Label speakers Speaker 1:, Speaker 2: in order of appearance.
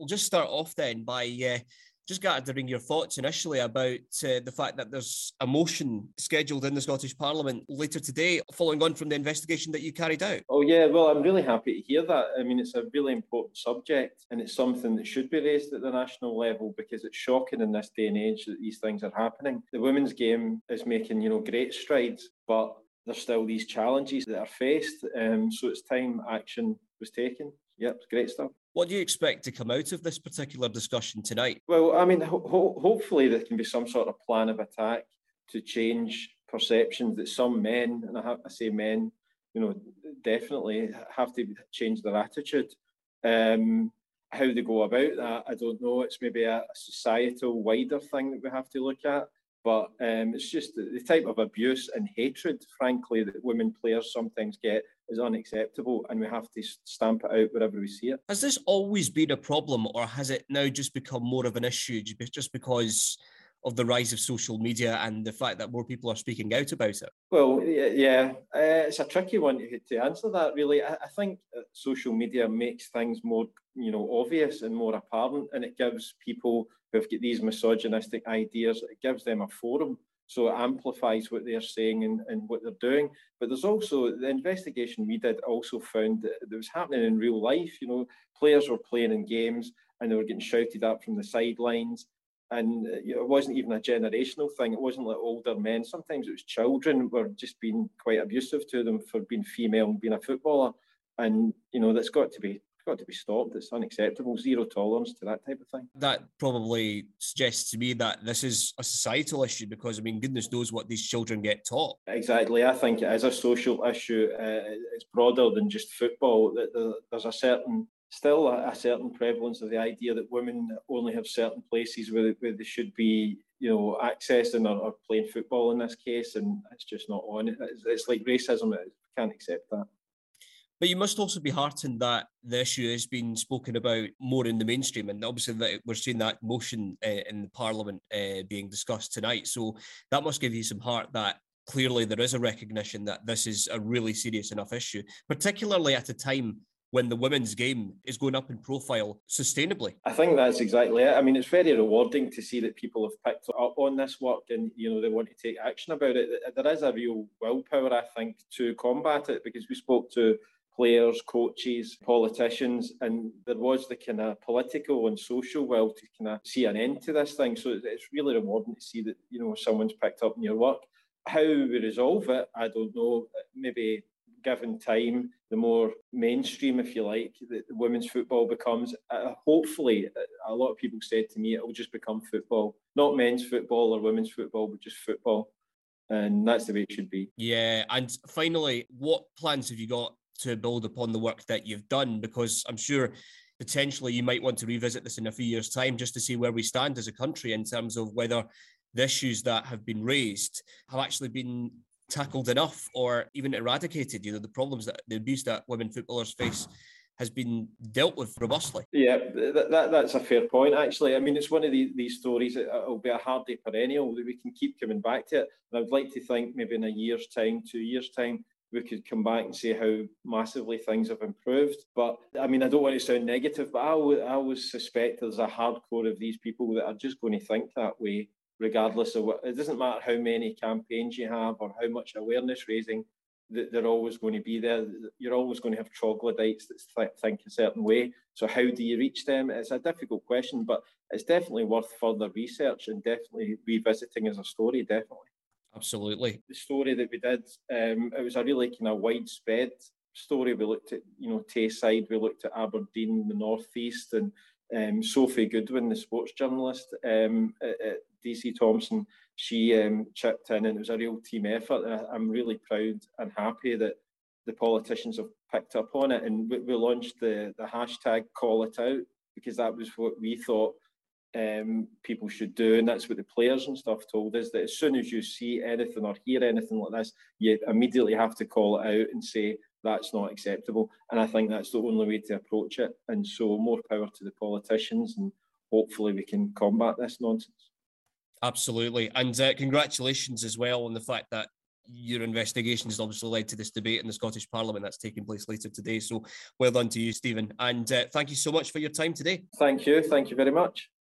Speaker 1: we'll just start off then by just gathering your thoughts initially about the fact that there's a motion scheduled in the Scottish Parliament later today, following on from the investigation that you carried out.
Speaker 2: Oh, yeah, well, I'm really happy to hear that. I mean, it's a really important subject, and it's something that should be raised at the national level, because it's shocking in this day and age that these things are happening. The women's game is making, great strides, but there's still these challenges that are faced. So it's time action was taken. Yep, it's great stuff.
Speaker 1: What do you expect to come out of this particular discussion tonight?
Speaker 2: Well, I mean, hopefully there can be some sort of plan of attack to change perceptions that some men, and I say men, definitely have to change their attitude. How they go about that, I don't know. It's maybe a societal, wider thing that we have to look at. But it's just the type of abuse and hatred, frankly, that women players sometimes get is unacceptable, and we have to stamp it out wherever we see it.
Speaker 1: Has this always been a problem, or has it now just become more of an issue just because of the rise of social media and the fact that more people are speaking out about it?
Speaker 2: Well, yeah, it's a tricky one to answer that, really. I think social media makes things more, obvious and more apparent, and it gives people who've got these misogynistic ideas, it gives them a forum. So it amplifies what they're saying and what they're doing. But there's also, the investigation we did also found that it was happening in real life. Players were playing in games and they were getting shouted at from the sidelines. And it wasn't even a generational thing. It wasn't like older men. Sometimes it was children were just being quite abusive to them for being female and being a footballer. And, that's got to be stopped. It's unacceptable. Zero tolerance to that type of thing.
Speaker 1: That probably suggests to me that this is a societal issue, because, goodness knows what these children get taught.
Speaker 2: Exactly. I think it is a social issue. It's broader than just football. There's still a certain prevalence of the idea that women only have certain places where they should be, accessing or playing football in this case, and it's just not on. It's like racism. We can't accept that.
Speaker 1: But you must also be heartened that the issue has been spoken about more in the mainstream, and obviously that we're seeing that motion in the Parliament being discussed tonight. So that must give you some heart that clearly there is a recognition that this is a really serious enough issue, particularly at a time when the women's game is going up in profile sustainably.
Speaker 2: I think that's exactly it. It's very rewarding to see that people have picked up on this work and, they want to take action about it. There is a real willpower, I think, to combat it, because we spoke to players, coaches, politicians, and there was the kind of political and social will to kind of see an end to this thing. So it's really rewarding to see that, someone's picked up on your work. How we resolve it, I don't know. Maybe given time, the more mainstream, if you like, that women's football becomes, hopefully, a lot of people said to me, it will just become football. Not men's football or women's football, but just football. And that's the way it should be.
Speaker 1: Yeah, and finally, what plans have you got to build upon the work that you've done? Because I'm sure potentially you might want to revisit this in a few years' time just to see where we stand as a country in terms of whether the issues that have been raised have actually been tackled enough or even eradicated. The problems that the abuse that women footballers face has been dealt with robustly.
Speaker 2: Yeah, that's a fair point, actually. It's one of these stories that will be a hardy perennial that we can keep coming back to it. And I'd like to think maybe in a year's time, 2 years' time, we could come back and say how massively things have improved. But I don't want to sound negative, but I always suspect there's a hardcore of these people that are just going to think that way, regardless of what. It doesn't matter how many campaigns you have or how much awareness raising, they're always going to be there. You're always going to have troglodytes that think a certain way. So how do you reach them? It's a difficult question, but it's definitely worth further research and definitely revisiting as a story, definitely.
Speaker 1: Absolutely.
Speaker 2: The story that we did, it was a really kind of widespread story. We looked at, Tayside, we looked at Aberdeen, the North East, and Sophie Goodwin, the sports journalist at DC Thomson, she chipped in, and it was a real team effort. And I'm really proud and happy that the politicians have picked up on it. And we launched the hashtag Call It Out, because that was what we thought people should do, and that's what the players and stuff told us, that as soon as you see anything or hear anything like this, you immediately have to call it out and say that's not acceptable. And I think that's the only way to approach it. And so more power to the politicians, and hopefully we can combat this nonsense.
Speaker 1: Absolutely. And congratulations as well on the fact that your investigation has obviously led to this debate in the Scottish Parliament that's taking place later today. So well done to you, Stephen. And thank you so much for your time today.
Speaker 2: Thank you. Thank you very much.